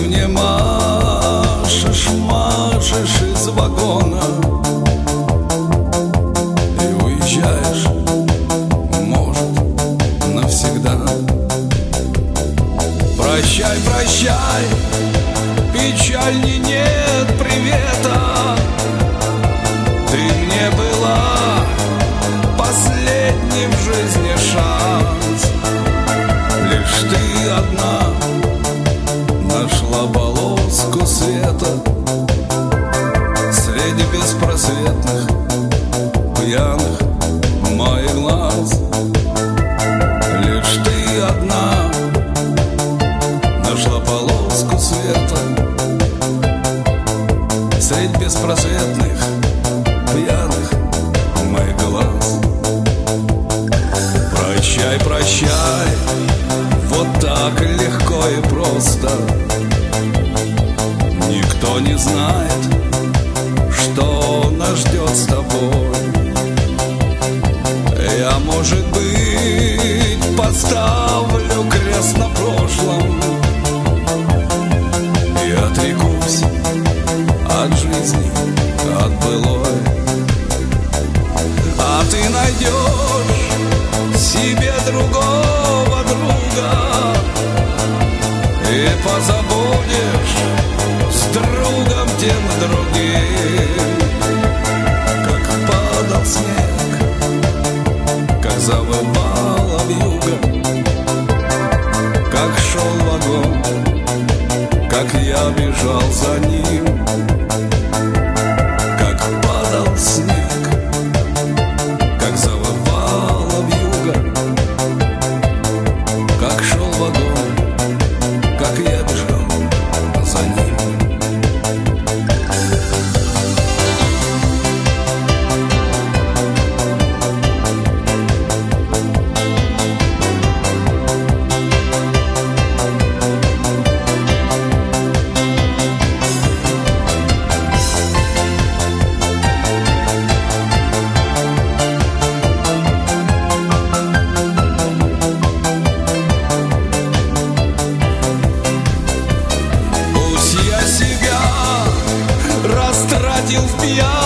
мне машешь, машешь из вагона и уезжаешь, может, навсегда. Прощай, прощай, печальней нет привета. Ты мне была последний в жизни шанс. Лишь ты одна нашла полоску света среди беспросветных пьяных моих глаз. Лишь ты одна нашла полоску света средь беспросветных пьяных моих глаз. Прощай, прощай, вот так легко и просто. Никто не знает, что нас ждет с тобой. Я, может быть, поставлю крест на прошлом и отрекусь от жизни, от былой. А ты найдешь себе другого друга и позабудешь с другом тем другим. Как падал снег, как завывала вьюга, как шел вагон, как я бежал за ним. Как падал снег, как завывала вьюга, как шел вагон, как я бежал за ним. Растратил в пьян